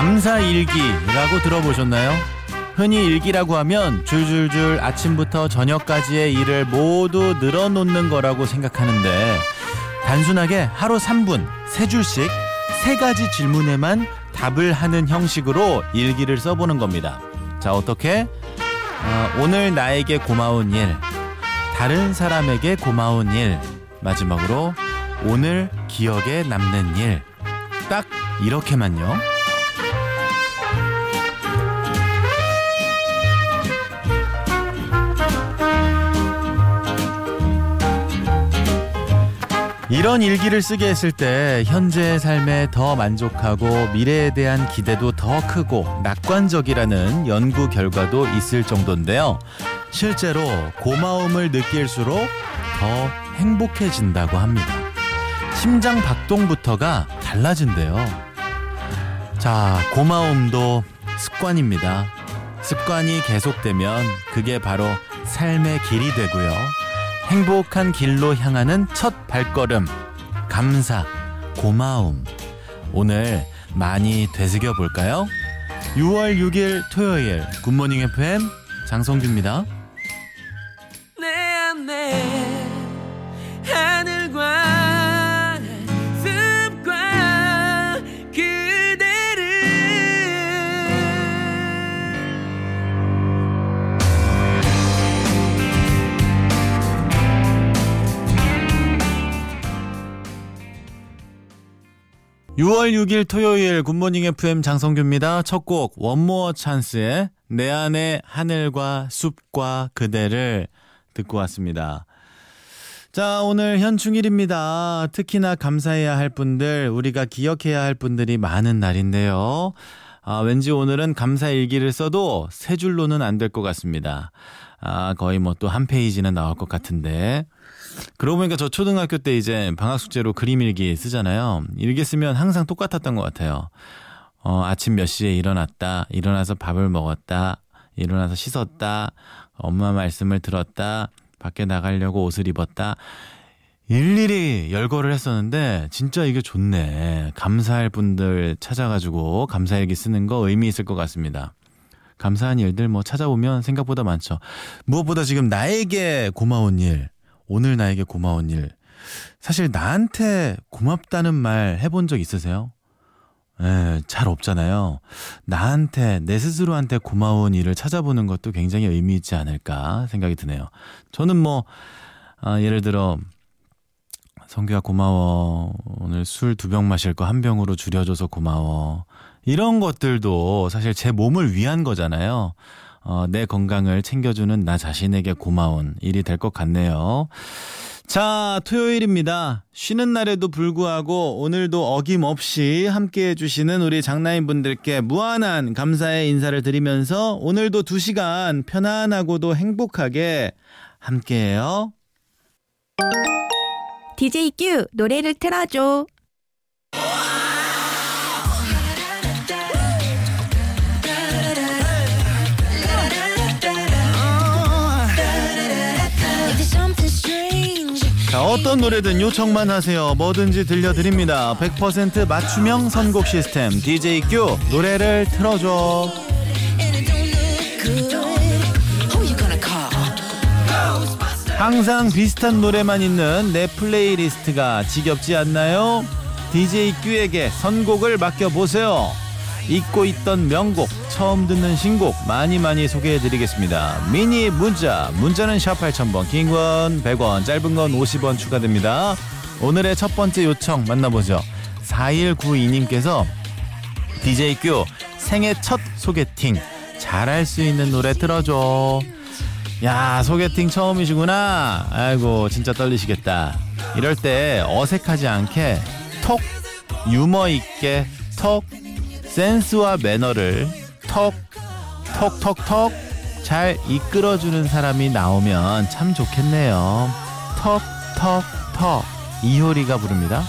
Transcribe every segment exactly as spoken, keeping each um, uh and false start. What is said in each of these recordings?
감사일기라고 들어보셨나요? 흔히 일기라고 하면 줄줄줄 아침부터 저녁까지의 일을 모두 늘어놓는 거라고 생각하는데 단순하게 하루 삼 분, 세 줄씩 세 가지 질문에만 답을 하는 형식으로 일기를 써보는 겁니다. 자, 어떻게? 어, 오늘 나에게 고마운 일, 다른 사람에게 고마운 일, 마지막으로 오늘 기억에 남는 일. 딱 이렇게만요. 이런 일기를 쓰게 했을 때 현재의 삶에 더 만족하고 미래에 대한 기대도 더 크고 낙관적이라는 연구 결과도 있을 정도인데요. 실제로 고마움을 느낄수록 더 행복해진다고 합니다. 심장 박동부터가 달라진대요. 자, 고마움도 습관입니다. 습관이 계속되면 그게 바로 삶의 길이 되고요. 행복한 길로 향하는 첫 발걸음, 감사, 고마움. 오늘 많이 되새겨 볼까요? 유월 육일 토요일 굿모닝 에프엠 장성규입니다. 내 안에 하늘과 습과 그대를 유월 육일 토요일 굿모닝 에프엠 장성규입니다. 첫 곡 원모어 찬스의 내 안의 하늘과 숲과 그대를 듣고 왔습니다. 자, 오늘 현충일입니다. 특히나 감사해야 할 분들, 우리가 기억해야 할 분들이 많은 날인데요. 아, 왠지 오늘은 감사일기를 써도 세 줄로는 안 될 것 같습니다. 아, 거의 뭐 또 한 페이지는 나올 것 같은데. 그러고 보니까 저 초등학교 때 이제 방학 숙제로 그림일기 쓰잖아요. 일기 쓰면 항상 똑같았던 것 같아요. 어, 아침 몇 시에 일어났다, 일어나서 밥을 먹었다, 일어나서 씻었다, 엄마 말씀을 들었다, 밖에 나가려고 옷을 입었다. 일일이 열거를 했었는데 진짜 이게 좋네. 감사할 분들 찾아가지고 감사일기 쓰는 거 의미 있을 것 같습니다. 감사한 일들 뭐 찾아보면 생각보다 많죠. 무엇보다 지금 나에게 고마운 일, 오늘 나에게 고마운 일. 사실 나한테 고맙다는 말 해본 적 있으세요? 예, 잘 없잖아요. 나한테, 내 스스로한테 고마운 일을 찾아보는 것도 굉장히 의미 있지 않을까 생각이 드네요. 저는 뭐 아, 예를 들어 성규야 고마워. 오늘 술 두 병 마실 거 한 병으로 줄여줘서 고마워. 이런 것들도 사실 제 몸을 위한 거잖아요. 어, 내 건강을 챙겨주는 나 자신에게 고마운 일이 될 것 같네요. 자, 토요일입니다. 쉬는 날에도 불구하고 오늘도 어김없이 함께해 주시는 우리 장나인 분들께 무한한 감사의 인사를 드리면서 오늘도 두 시간 편안하고도 행복하게 함께해요. 디제이 큐 노래를 틀어줘. 자, 어떤 노래든 요청만 하세요. 뭐든지 들려드립니다. 백 퍼센트 맞춤형 선곡 시스템 디제이 큐 노래를 틀어줘. 항상 비슷한 노래만 있는 내 플레이리스트가 지겹지 않나요? 디제이 큐에게 선곡을 맡겨보세요. 잊고 있던 명곡, 처음 듣는 신곡 많이 많이 소개해드리겠습니다. 미니 문자, 문자는 샵 팔천 번, 긴 건 백 원, 짧은 건 오십 원 추가됩니다. 오늘의 첫 번째 요청 만나보죠. 사일구이 님께서 디제이 큐 생애 첫 소개팅 잘할 수 있는 노래 틀어줘. 야, 소개팅 처음이시구나. 아이고 진짜 떨리시겠다. 이럴 때 어색하지 않게 톡, 유머 있게 톡, 센스와 매너를 톡, 톡, 톡, 톡 잘 이끌어주는 사람이 나오면 참 좋겠네요. 톡, 톡, 톡 이효리가 부릅니다.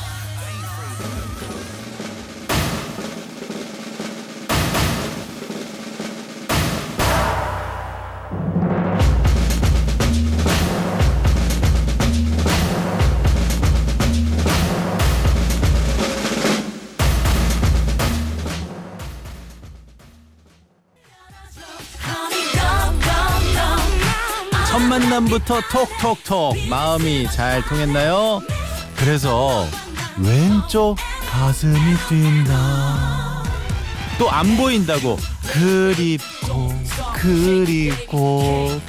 만남부터 톡톡톡 마음이 잘 통했나요? 그래서 왼쪽 가슴이 뛴다. 또 안 보인다고 그립고 그립고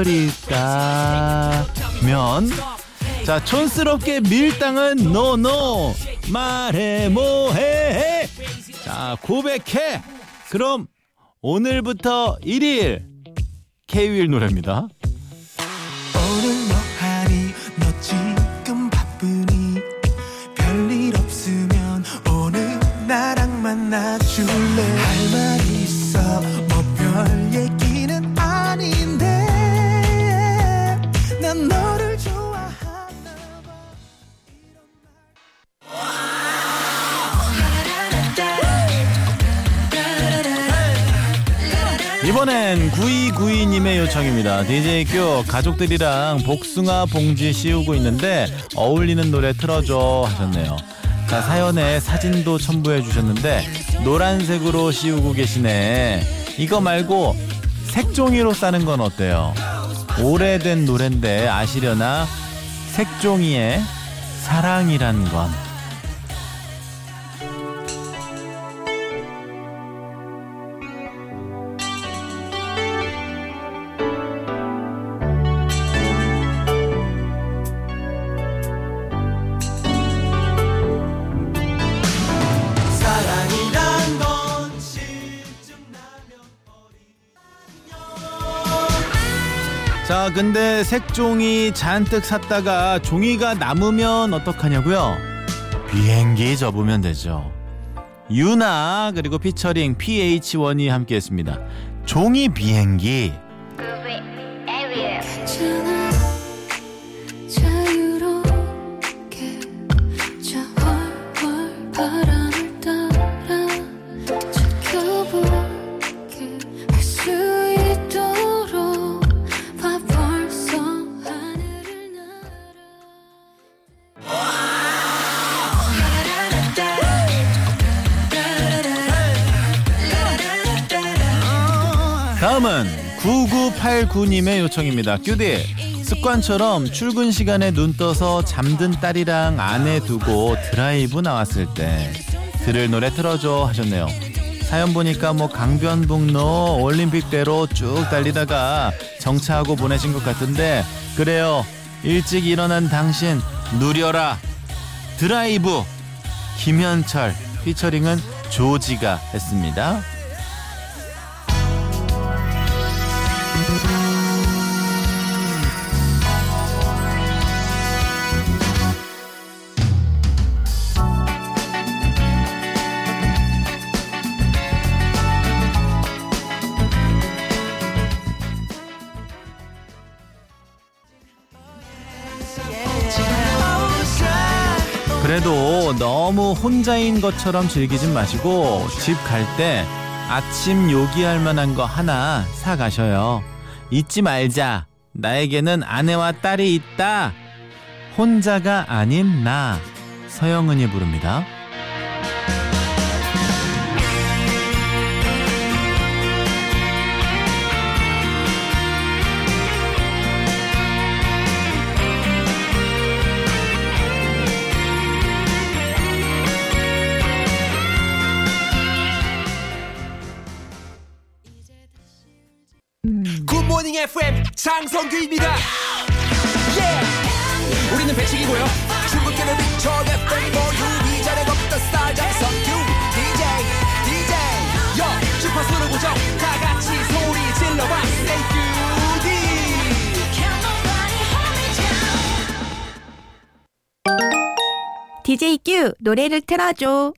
그립다면 자 촌스럽게 밀당은 노노 말해 뭐해. 자 고백해. 그럼 오늘부터 일 일 케이윌 노래입니다. 오늘 뭐하니 너 지금 바쁘니 별일 없으면 오늘 나랑 만나줄래. 할 말 있어 뭐 별 얘기는 아닌데 난 너를 좋아하나 이번엔 구이구이님의 요청입니다. 디제이 큐 가족들이랑 복숭아 봉지 씌우고 있는데 어울리는 노래 틀어줘 하셨네요. 자 사연에 사진도 첨부해 주셨는데 노란색으로 씌우고 계시네. 이거 말고 색종이로 싸는 건 어때요? 오래된 노랜데 아시려나? 색종이의 사랑이란 건. 자 근데 색종이 잔뜩 샀다가 종이가 남으면 어떡하냐고요? 비행기 접으면 되죠. 유나 그리고 피처링 피에이치원이 함께했습니다. 종이 비행기. 다음은 구구팔구님의 요청입니다. 큐디 습관처럼 출근 시간에 눈 떠서 잠든 딸이랑 아내 두고 드라이브 나왔을 때 들을 노래 틀어줘 하셨네요. 사연 보니까 뭐 강변북로 올림픽대로 쭉 달리다가 정차하고 보내신 것 같은데 그래요. 일찍 일어난 당신 누려라. 드라이브. 김현철 피처링은 조지가 했습니다. 그래도 너무 혼자인 것처럼 즐기진 마시고 집 갈 때 아침 요기할 만한 거 하나 사가셔요. 잊지 말자. 나에게는 아내와 딸이 있다. 혼자가 아닌 나. 서영은이 부릅니다. 굿모닝 에프엠 장성규입니다. yeah! 우리는 배치기고요. 출근길을 비춰 에프엠 모두 이전에 걷던 스타 장성규 디제이 디제이 요 주파수를 고정 다같이 소리 질러봐 Say 큐디. 디제이 큐 노래를 틀어줘.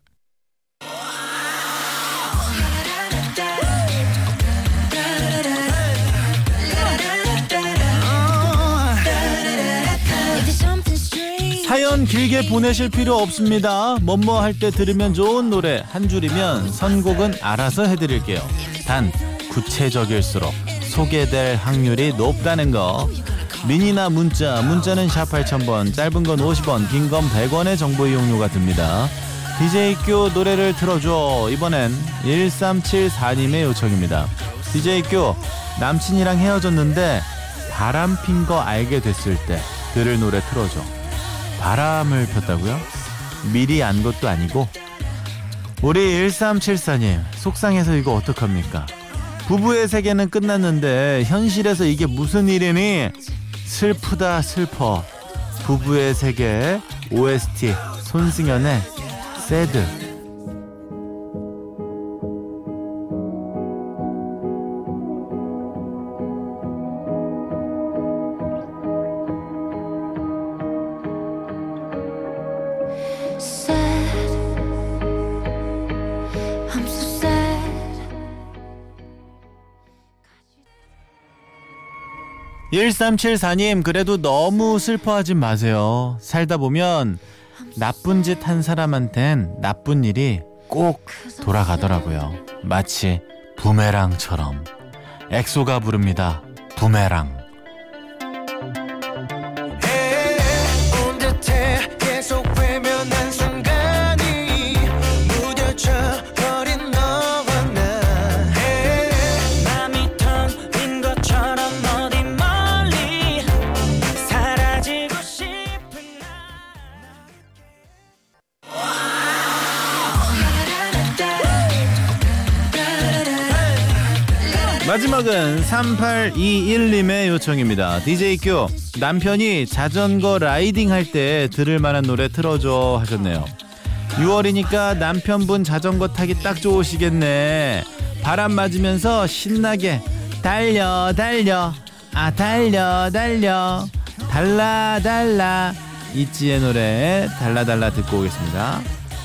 사연 길게 보내실 필요 없습니다. 뭐뭐 할 때 들으면 좋은 노래 한 줄이면 선곡은 알아서 해드릴게요. 단 구체적일수록 소개될 확률이 높다는 거. 미니나 문자, 문자는 샵 팔천 번, 짧은 건 오십 원, 긴 건 백 원의 정보 이용료가 듭니다. 디제이 큐 노래를 틀어줘. 이번엔 일삼칠사님의 요청입니다. 디제이 큐 남친이랑 헤어졌는데 바람 핀 거 알게 됐을 때 들을 노래 틀어줘. 바람을 폈다고요? 미리 안 것도 아니고. 우리 일삼칠사님 속상해서 이거 어떡합니까? 부부의 세계는 끝났는데 현실에서 이게 무슨 일이니? 슬프다 슬퍼. 부부의 세계 오에스티 손승연의 새드. 일삼칠사님 그래도 너무 슬퍼하지 마세요. 살다 보면 나쁜 짓 한 사람한텐 나쁜 일이 꼭 돌아가더라고요. 마치 부메랑처럼. 엑소가 부릅니다. 부메랑. 마지막은 삼팔이일님의 요청입니다. 디제이 큐 남편이 자전거 라이딩 할 때 들을 만한 노래 틀어줘 하셨네요. 유월이니까 남편분 자전거 타기 딱 좋으시겠네. 바람 맞으면서 신나게 달려 달려 아 달려 달려 달라 달라 있지의 노래 달라 달라 듣고 오겠습니다.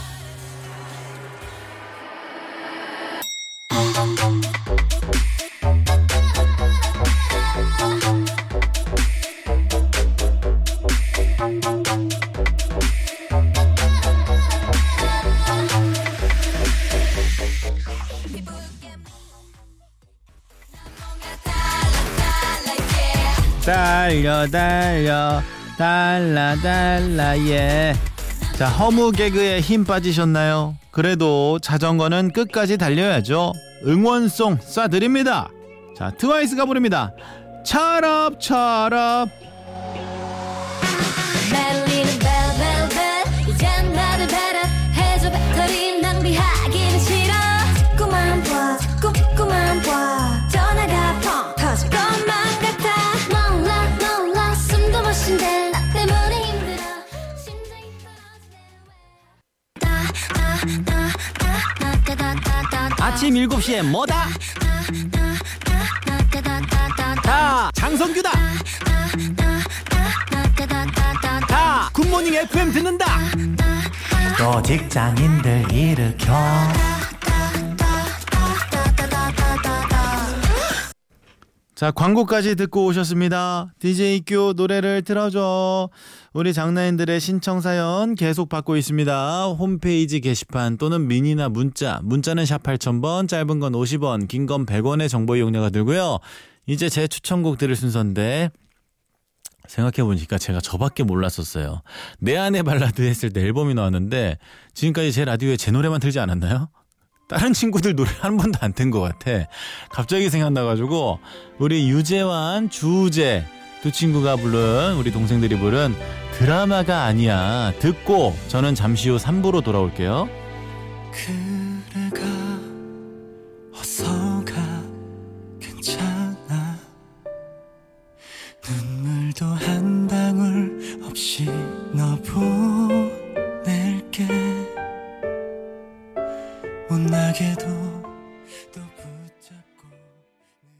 달려 달려 달라 달라 예. 자, 허무 개그에 힘 빠지셨나요? 그래도 자전거는 끝까지 달려야죠. 응원송 쏴드립니다. 자, 트와이스가 부릅니다. 철업 철업. 멜리는 벨벨벨 이젠 나를 배려해줘. 배터리 낭비하기는 싫어. 자꾸만 봐 자꾸만 봐 전화가 펑 터질 것만 같아. 놀라 놀라 숨도 못 쉰대. 나 때문에 힘들어 심장이 터지네. 아침 일곱 시에 뭐다? 다 장성규다. 다 굿모닝 에프엠 듣는다. 또 직장인들 일으켜. 자, 광고까지 듣고 오셨습니다. 디제이 큐 노래를 틀어줘. 우리 장난인들의 신청사연 계속 받고 있습니다. 홈페이지 게시판 또는 미니나 문자. 문자는 샵 팔천 번, 짧은 건 오십 원, 긴 건 백 원의 정보 이용료가 들고요. 이제 제 추천곡 들을 순서인데 생각해보니까 제가 저밖에 몰랐었어요. 내 안의 발라드 했을 때 앨범이 나왔는데 지금까지 제 라디오에 제 노래만 틀지 않았나요? 다른 친구들 노래 한 번도 안 튼 것 같아. 갑자기 생각나가지고 우리 유재환, 주우재 두 친구가 부른, 우리 동생들이 부른 드라마가 아니야 듣고 저는 잠시 후 삼 부로 돌아올게요. 그래가 어서 가 괜찮아. 눈물도 한 방울 없이 너 보낼게. 못 나게도